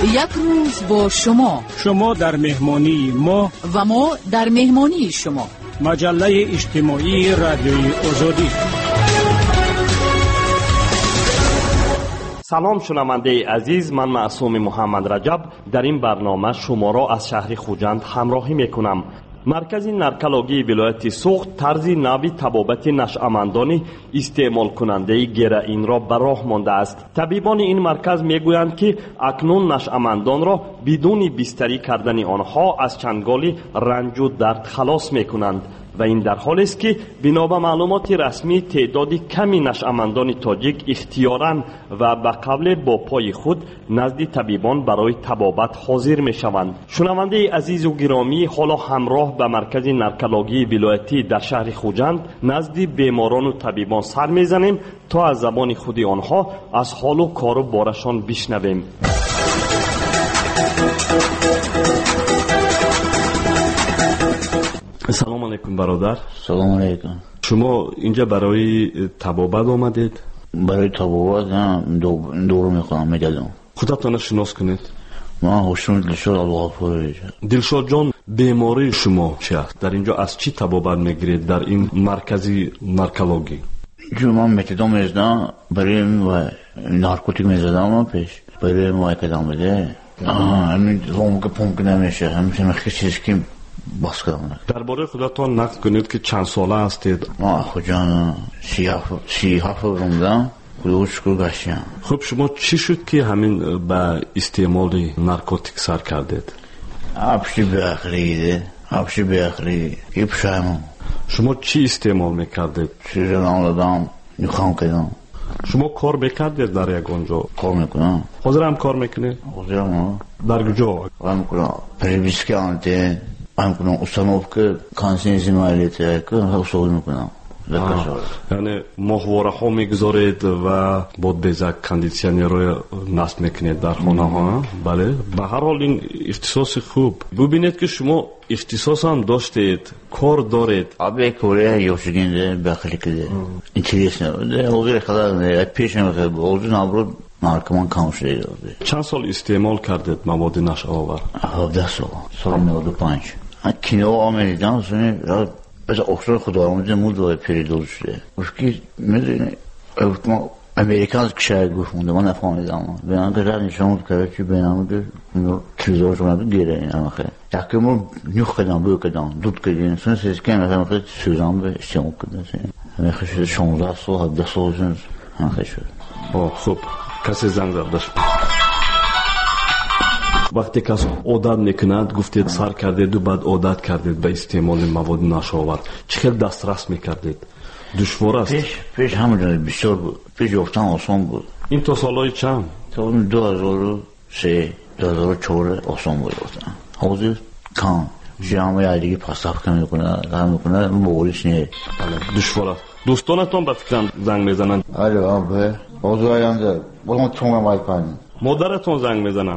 یک روز با شما در مهمانی ما و ما در مهمانی شما. مجله اجتماعی رادیوی آزادی. سلام شنونده عزیز، من معصوم محمد رجب در این برنامه شما را از شهر خوجند همراهی میکنم. مرکز نارکولوژی ولایت سوخت طرز نوی طبابت نشأمندان استعمال کننده گرائین را به راه مانده است. طبیبان این مرکز میگویند که اکنون نشأمندان را بدون بستری کردن آنها از چنگال رنج و درد خلاص میکنند و این در حالی است که بنا به معلومات رسمی تعداد کمی نشأمندان تاجیک اختیاراً و به قول با پای خود نزد طبیبان برای طبابت حاضر می شوند. شنونده عزیز و گرامی، حالا همراه به مرکز نارکولوژی ولایتی در شهر خوجند نزد بیماران و طبیبان سر می زنیم تا از زبان خود آنها از حال و کار و بارشان بشنویم. سلام علیکم برادر. سلام علیکم. شما اینجا برای طبابت آمدید؟ برای طبابت نه، دورو میکنم میگردم. خودتان شناس کنید. من حسین دلشاد عبدالغفور. دلشاد جان، بیماری شما چی است؟ در اینجا از چی طبابت میگیرید در این مرکزی نارکولوژی؟ جو من متدون میزدم برای نارکوتیک میزدم پیش برای کدام بده. همین روم که پمپ نمیشه، همین چیزی که باز کردم. درباره خودتان نقل کنید که چند ساله هستید؟ ما خودم 37 رومدم. خودشکو گشتم. خب شما چی شد که همین به استعمال نارکوتیک سر کردید؟ آبشی بیاخری یه پشایمون. شما چی استعمال میکردید؟ چیزی دادم نخوام کردم. شما کار میکردید در یک اونجا؟ کار میکنم. حاضر هم کار میکنید؟ حاضرم. در کجا؟ کار میکنم. پریویسکی آنته میکنم. استانوفک کانسینزی مالیته که حسول میکنم. یعنی ماهواره ها میگذارید و باد بیزک کندیسیونر رو نصب میکنید در خانه ها. بله، به هر حال این اختصاص خوب. ببینید که شما اختصاص هم داشتید، کار دارید. آبی کوره یوشگینده بخلی کده اینتریس نبوده. اوزیر خدا پیش نمیخواد اوزیر نبرود نارکمان کام شده. چند سال استعمال کردید مواد نشآور؟ 17 سال 95. کینو آمریکان سنی از اکتر خداوند مود پریدول شده. وقتی میدونی امریکانز کشور گفتم من نفهمیدم. بیان که رد نشون کرد که بینام که کلیدار شما گیره این آخه. یکی مو نیخ کدام بو کدام دود کدین. سنس که مثلا که سوزان به استعمال کردن. همه خشید 16 سال 17 سال جنس هم خشید. خوب کسی زنگ زدش. وقتی کس عادت میکند گفتید سر کردید و بعد عادت کردید به استعمال مواد نشآور، چقدر دسترس میکردید؟ دشوار است؟ پیش همون بسیار بود. پیش گفتن آسان بود. این تا سالهای چند؟ تا 2003 2004 آسان بود گفتن. حاضر کام جامعه علیگی پاسخ کم میکنه مولیش نیه. دشوار است. دوستانتان به فکرم زنگ میزنند؟ آره حاضر آینده بودم تونم مایپانی. مادرتون زنگ میزنن.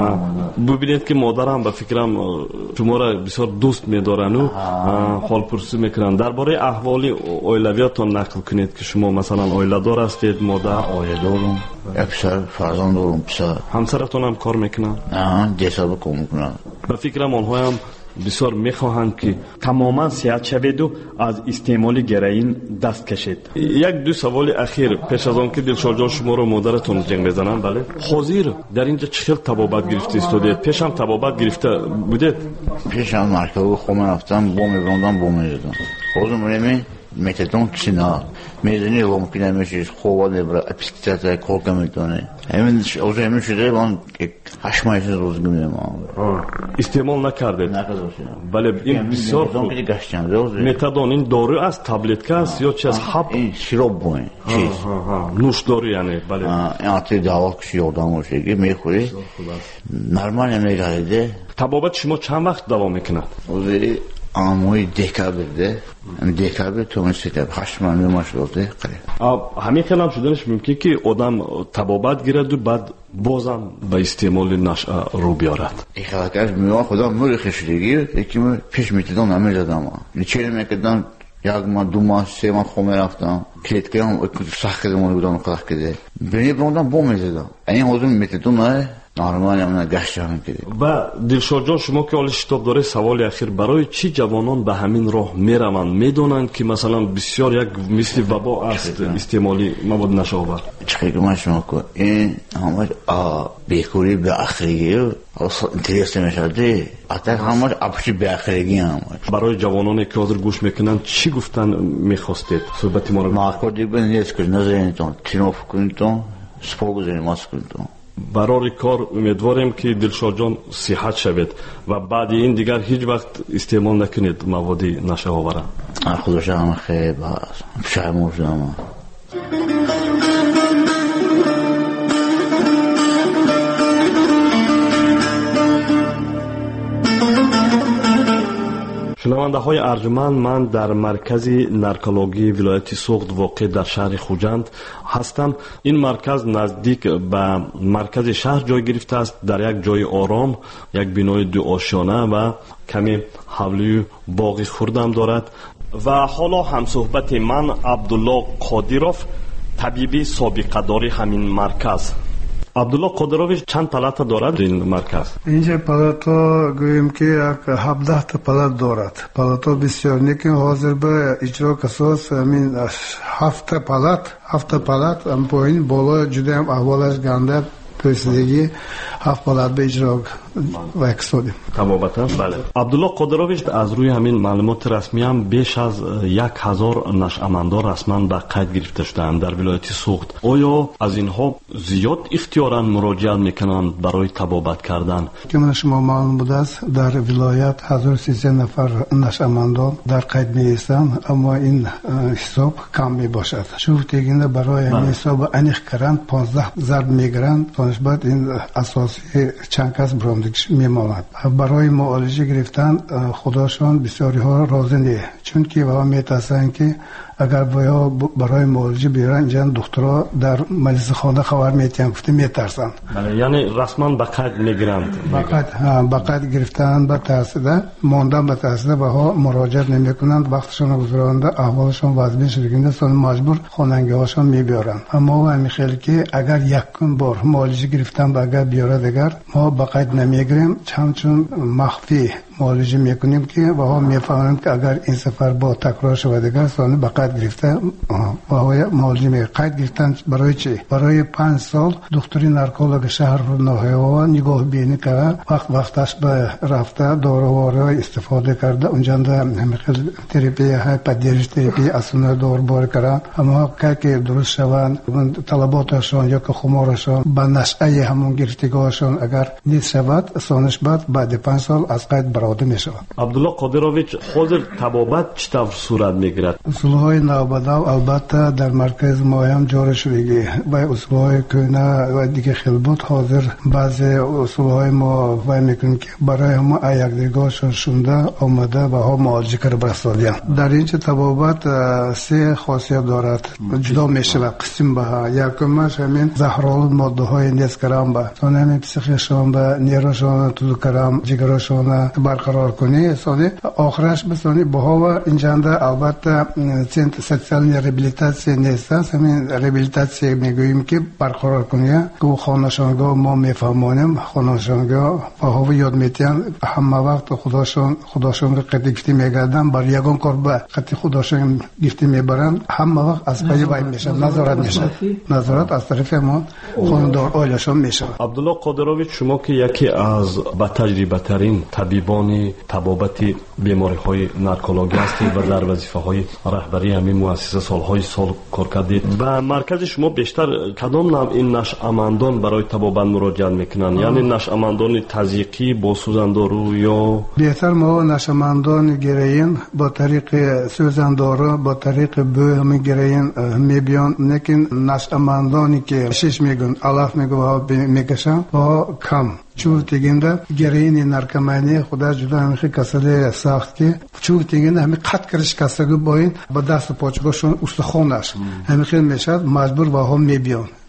ببینید که مادرم به فکرم شما را بسیار دوست میدارن و حال پرسی میکنن. درباره احوال اویلویاتون نقل کنید که شما مثلا اویله دار هستید؟ مادر اویله دارم، پسر فرزند دارم. پسر همسرتون هم کار میکنن؟ نه، دیسابه کار میکنن. به فکرم آنها هم بسیار میخواهند که تماما صحت شوید و از استعمال گرائین دست کشید. یک دو سوال اخیر پیش از آن که دلشاد جان شما رو مادرتون زنگ بزنن. بله، حاضر در اینجا چه طبابت گرفته استودید؟ پیش هم طبابت گرفته بودید؟ پیش هم مرکب خونه رفتم بو میبرندم بو میزدم. حاضر منمی متدون کسی نه میدونی و ممکنه میشه خواب نبره اپسکیتات کار میتونه. همین اوضاع همین شده من 8 ماه روز میمونم. استعمال نکردید؟ بله، این بسیار خوب. متدون این دارو است، تابلت است یا چه از حب؟ این سیروپ بود. چیز نوش دارو یعنی. بله، این آتی دوا کشی یادم باشه که میخوری نرمال نمیگرده. طبابت شما چند وقت دوام میکنه؟ اوزی آموی دکابرده. دکابر تو مسیته 8 ماه میماشته قریب. همین خیلی هم شدنش ممکنه که آدم طبابت گیرد و بعد بازم به استعمال نشأه رو بیارد. این خلاقش میوان خدا موری خشیدگی یکی پیش میتدون نمیدادم. چه میکردن یک ماه 2 ماه 3 ماه خونه رفتم کلیت کردم سخت کردم بودم خلاق کرده. بینی بودم بو میزدم. این حضور میتدون نه نورمال اون گشتم کردیم. و دلشاد جان شما که حالا شتاب داره سوال اخیر برای چی جوانان به همین راه میروند؟ میدونند که مثلا بسیار یک مثل وبا است استعمالی مواد نشابر. چه که شما که این همه بیکوری به آخریه اینترست میشده حتی همه آبشی به آخریگی همه برای جوانانی که حاضر گوش میکنند چی گفتن میخواستید؟ صحبتی ما رو معاکدی بندیست که نظرینتون تینوف کنیتون سپاگو زنیماس کنیتون برای کار امیدواریم که دلشاد جان صحت شوید و بعد این دیگر هیچ وقت استعمال نکنید موادی نشابر. خودش هم خیلی شرموش دارم. شنونده های ارجمند، من در مرکز نارکولوژی ولایت سوخت واقع در شهر خوجند هستم. این مرکز نزدیک به مرکز شهر جای گرفته است، در یک جای آرام، یک بنای دو آشیانه و کمی حولی باغی خوردم دارد. و حالا هم صحبت من عبدالله قادیروف، طبیبی سابقه داری همین مرکز. عبدالله قادیروف چند پالات دارد این مرکز؟ اینجا پالاتو گویم که 17 تا پالات دارد. پالاتو بسیار نیکن حاضر به اجرا کساس همین 7 پالات هم پایین بالا جدا هم احوالش گنده پرسیدگی 7 پالات به اجرا وکسادیم. تماماً بله. عبدالله قادیروف از روی همین معلومات رسمی هم بیش از 1000 نشأمندان رسما به قید گرفته شدند در ولایت سوخت. آیا از اینها زیاد اختیاراً مراجعه میکنند برای طبابت کردن؟ که من شما معلوم بود است در ولایت 1300 نفر نشأمندان در قید میستند، اما این حساب کم می باشد. شوف دیگه برای این حساب انیخ کردن 15 ضرب میگیرند تا نسبت این اساسی چند کس برامدگیش میماند. برای معالجه گرفتن خداشان بسیاری ها راضی نیست، چون که و میترسند که اگر برای معالجه بیارن جان دکترها در مجلس خانه خبر میتن گفته میترسن. یعنی رسما به قید میگیرند. به قید گرفتن به ترسیده ماندن به ترسیده و ها مراجعت نمیکنند، وقتشون گذرانده احوالشون وضعی شدگینده سن مجبور خاننگی هاشون میبیارن. اما همین خیلی که اگر یک بار معالجه گرفتن به اگر بیاره دیگر ما به قید نمیگیریم، چون مخفی معالجه میکنیم که و ها میفهمیم که اگر این سفر با تکرار شود دیگر سال به قید گرفته و های معالجه می قید گرفتن برای چی؟ برای 5 سال دکتری نارکولوژ شهر ناحیه و نگاه بینی کرده، وقتش به رفته داروهای استفاده کرده، اونجا همین تراپی های پدیدار تراپی اصلا دور بار کرده، اما که درست شوند طلباتشون یا که خمارشون به نشأه همون گرفتگاهشون اگر نیست شود سانش بعد 5 سال از قید براده می شود. عبدالله قادیروف حاضر طبابت چطور صورت میگیرد؟ اصولهای نوبدو البته در مرکز ما هم جاری شدگی و اصولهای کنه و دیگه خلبوت حاضر بعضی اصولهای ما وای میکنیم که برای همه یک دیگهشون شونده آمده و ها معالجه کرده برسالیان. در اینچه طبابت 3 خاصیت دارد، جدا میشه و قسم به ها. یکمش همین زهرآلود ماده های نیز کرام با چون همین پسیخشون به نیروشون تو کرام جگرشون برقرار کنی سانی آخرش بسانی بها و اینجانده البته سنت سوسیال ریبیلیتاسیون نیست، همین ریبیلیتاسیون میگوییم که برقرار کنیه که خانشانگاه ما میفهمانیم خانشانگاه بها یاد میتین همه وقت خداشون قطعی گفتی میگردن بر یگان کار به قطعی خداشون گفتی میبرن، همه وقت از پای وای میشه نظارت از طرف ما خاندار آیلشون میشه. عبدالله قادیروف شما که یکی از با تجربه ترین طبیبان طبابت بیماری های نارکولوژی هستید و در وظیفه های رهبری همین مؤسسه سال کار کردید، به مرکز شما بیشتر کدام نوع این نشأمندان برای طبابت مراجعه میکنن؟ یعنی نشأمندان تزریقی با سوزندارو یا بهتر ما نشأمندان گیرین با طریق سوزندارو با طریق بو هم گیرین میبیان، لیکن نشأمندانی که شش میگن الاف میکشن با کم چون تیگنده گرین نارکمانی خدا جدا همیشه کسله ساخت که چون تیگنده همی قط کرش کسله باید با دست پاچگاشون استخونش همیشه میشد مجبور و هم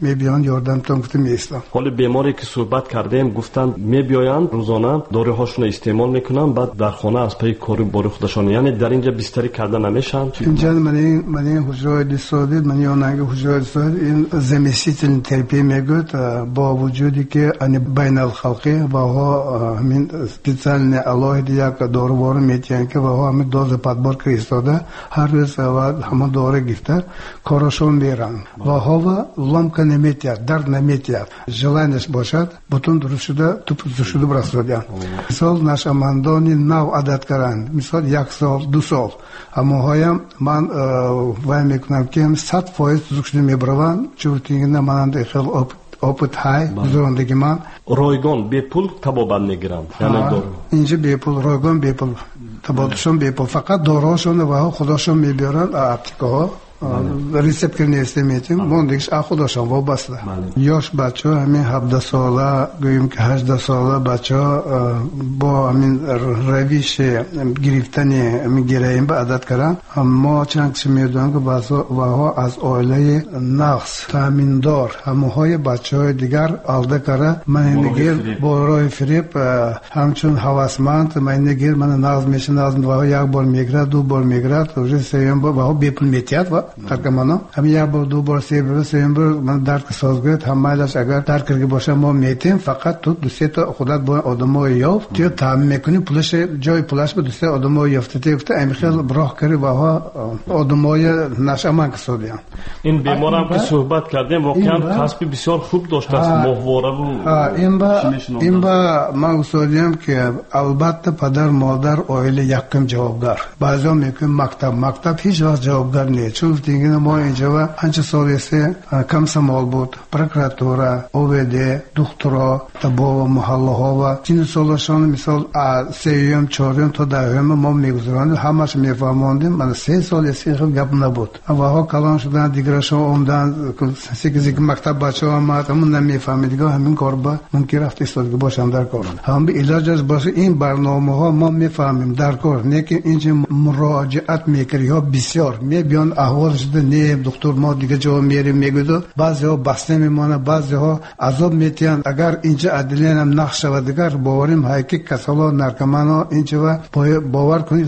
میبیان یاردمتون گفتم میستم. حالا بیماری که صحبت کردیم گفتن میبیاین روزانه داروهاشون استعمال میکنن بعد در خانه از پی کاری باری خودشان، یعنی در اینجا بستری کردن نمیشن. اینجا من این حجره دیسودی من یونانگی حجره دیسودی این زمستیتل تراپی میگوید با وجودی که ان بین الخلقی و ها همین специальне алоҳида як дорувор метиҳанд ки ваҳо ҳамин доза подборка истода ҳар рӯз ҳамон дора гифта корашон меранд ваҳо ва ломка наметиҳад дард наметиҳад желаниеш бошад бутун дуруст шуда ту шуда расодиан мисол нашамандони нав адад каранд мисол 1 сол 2 сол амоҳоям ман вай мекунам ки 100% зукшуда мебараванд чувтингина мананда хел опыт ҳай зондагӣ ман ройгон бепул табобат мегиранд, яъне дору инҷа бепул ройгон бепул табобатшон бепул фақат дороҳошон ваҳо худошон мебиёранд аптикаҳо рецепт кирнеста метим мондагиш худошон вобаста ёш бачаҳо ҳамин 17 сола гӯем ки 18 сола бачаҳо бо ҳамин равиши гирифтани ҳамин героин ба адад кардан мо чанд киши медонам ки ваҳо аз оилаи нағз таъминдор ҳамоҳои бачаҳои дигар алда кара манинагир бо роҳи фиреб ҳамчун ҳавасманд манинагир мана нағз меша нағз ваҳо як бор мегирад ду бор мегирад уже сеюм бор ваҳо бепул метиҳад таркамано ҳамин як бор ду бор сеюм бор ман дард ки соз гӯяд ҳамаилаш агар дард кирги боша мо метем фақат ту ду се та худат бо одамои ёфт ту таъмин мекунӣ пулаш ҷои пулаш ба ду се одамои ёфтате гуфта ами хел роҳ кари ваҳо одамои нашаман касодиан ин беморам ки суҳбат кардем воқеан касби бисёр хуб доштааст моҳвораву ин ба ман гусодиям ки албатта падар модар оила якум ҷавобгар баъзеҳо мекунем мактаб ҳеҷ вақт ҷавобгар нест чун гуфтингина мо инҷа анча сол эсе камсамол буд прокуратура овд духтуро табова муҳаллаҳо ва чини солашон мисол сеюм чорюм то даҳюм мо мегузаронем ҳамаш мефаҳмондем мана 3 сол эсе ин хел гап набуд ваҳо калон шудан дигарашон омдан секизи мактаб бачаҳо омад ҳамон намефаҳмидиго ҳамин кор ба мумкин рафт истодагӣ бошам дар кор ҳам би илоҷаш боша ин барномаҳо мо мефаҳмем дар кор не ки инҷа муроҷиат мекардиҳо бисёр мебиён аҳвол шуда не духтур мо дига ҷо мерем мегӯяду баъзеҳо баста мемонад баъзеҳо азоб метиҳанд агар инҷа адилиянам нақш шавад дигар боварем ҳай ки касало наркомано инҷа ва бовар кунед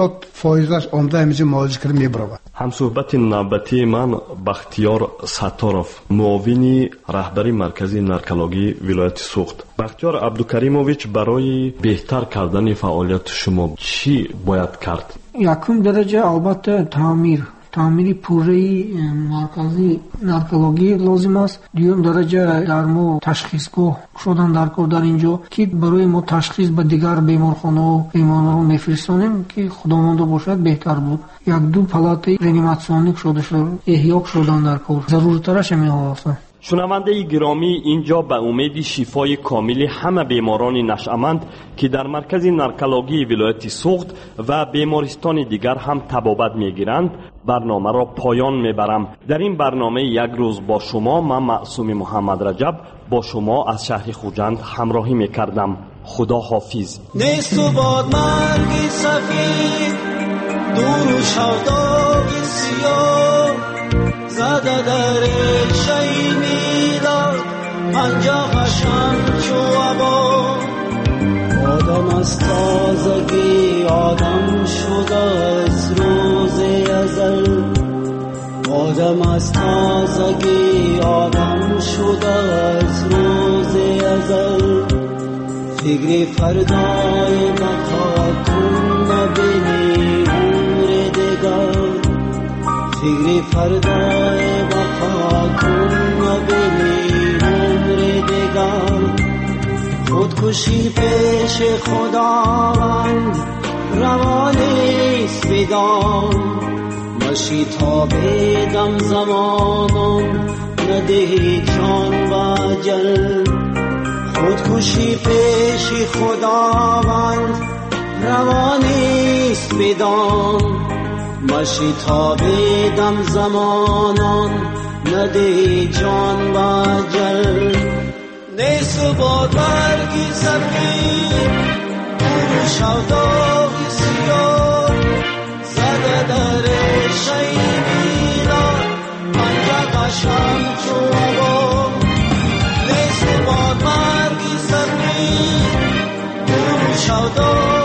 70% омда ҳаминҷа муолиҷа карда мебаравад. ҳамсӯҳбати навбатии ман бахтиёр сатторов муовини раҳбари маркази наркологии вилояти суғд. бахтиёр абдукаримович барои беҳтар кардани фаъолияти шумо чӣ бояд кард? якум дараҷа албатта таъмири пурраи маркази наркологӣ лозим аст. дуюм дараҷа дар мо ташхисгоҳ шудан дар кор дар инҷо ки барои мо ташхис ба дигар беморхонаҳо беморро мефиристонем ки худовандо бошад беҳтар буд. як ду палатаи реаниматсионӣ кушода шуд эҳьё шудан дар кор заруртараш меҳофам. шунавандаи гиромӣ инҷо ба умеди шифои комили ҳама беморони нашъаманд ки дар маркази наркологии вилояти суғд ва бемористони дигар ҳам табобат мегиранд барномаро поён мебарам. дар ин барномаи як рӯз бо шумо ман маъсуми муҳаммадраҷаб бо шумо аз шаҳри хуҷанд ҳамроҳӣ мекардам. худо ҳофиз. несту бод марги сафид дуру шавдоги сиёҳ зада дар решаи милод панҷаҳашам чу або одам аз тозагӣ одам шуда аз рӯзи азал одам аз тозагӣ одам шуда аз рӯзи азал фикри фардои бақо кун набини умри дигар фикри фардои бақо кун набини умри дигар خودکشی پیش خداوند روا نیست بدان باشی تا بدم زمانم ندهی جان و جل خودکشی پیش خداوند روا نیست بدان باشی تا بدم زمانم ندهی جان و جل نیست باد برگی زمین برو شوداغی سیاه زده در شایی میلاد من قشم چو شهدا